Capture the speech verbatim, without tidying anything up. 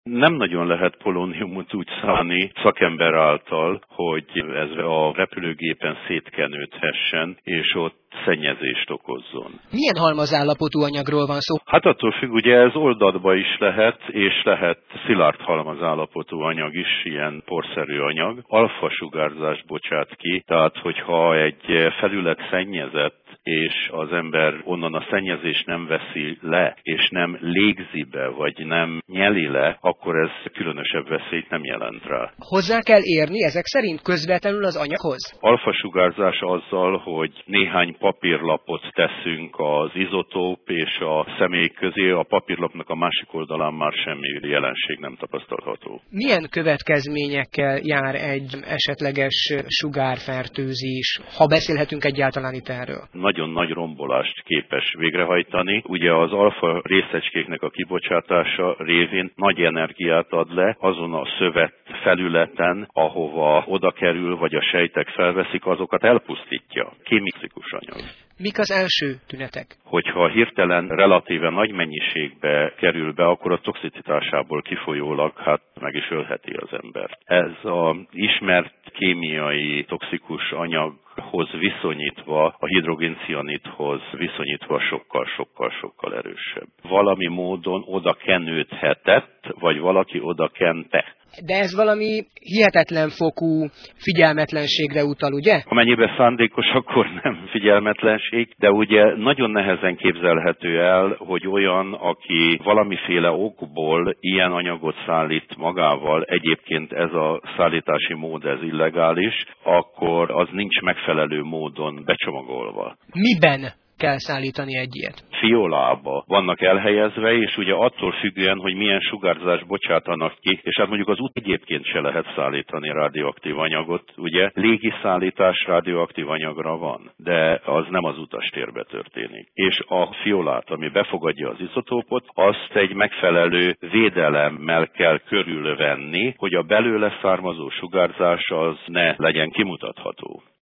Nem nagyon lehet polóniumot úgy szállni szakember által, hogy ez a repülőgépen szétkenődhessen, és ott szennyezést okozzon. Milyen halmazállapotú anyagról van szó? Hát attól függ, ugye ez oldatba is lehet, és lehet szilárd halmazállapotú anyag is, ilyen porszerű anyag. Alfa sugárzást bocsát ki, tehát hogyha egy felület szennyezett, és az ember onnan a szennyezést nem veszi le, és nem légzi be, vagy nem nyeli le, akkor ez különösebb veszélyt nem jelent rá. Hozzá kell érni ezek szerint közvetlenül az anyaghoz? Alfasugárzás azzal, hogy néhány papírlapot teszünk az izotóp és a személy közé, a papírlapnak a másik oldalán már semmi jelenség nem tapasztalható. Milyen következményekkel jár egy esetleges sugárfertőzés, ha beszélhetünk egyáltalán itt erről? Nagyon nagy rombolást képes végrehajtani. Ugye az alfa részecskéknek a kibocsátása révén nagy energiát ad le azon a szövet felületen, ahova oda kerül, vagy a sejtek felveszik, azokat elpusztítja. Kémikus anyag. Mik az első tünetek? Hogyha hirtelen relatíve nagy mennyiségbe kerül be, akkor a toxicitásából kifolyólag hát meg is ölheti az embert. Ez az ismert kémiai toxikus anyaghoz viszonyítva, a hidrogéncianidhoz viszonyítva sokkal-sokkal-sokkal erősebb. Valami módon oda kenődhetett, vagy valaki oda kente. De ez valami hihetetlen fokú figyelmetlenségre utal, ugye? Amennyiben szándékos, akkor nem figyelmetlenség, de ugye nagyon nehezen képzelhető el, hogy olyan, aki valamiféle okból ilyen anyagot szállít magával, egyébként ez a szállítási mód, ez illegális, akkor az nincs megfelelő módon becsomagolva. Miben kell szállítani egy ilyet? Fiolába vannak elhelyezve, és ugye attól függően, hogy milyen sugárzást bocsátanak ki, és hát mondjuk az út egyébként se lehet szállítani radioaktív anyagot, ugye légiszállítás radioaktív anyagra van, de az nem az utastérbe történik. És a fiolát, ami befogadja az izotópot, azt egy megfelelő védelemmel kell körülvenni, hogy a belőle származó sugárzás az ne legyen kimutatható.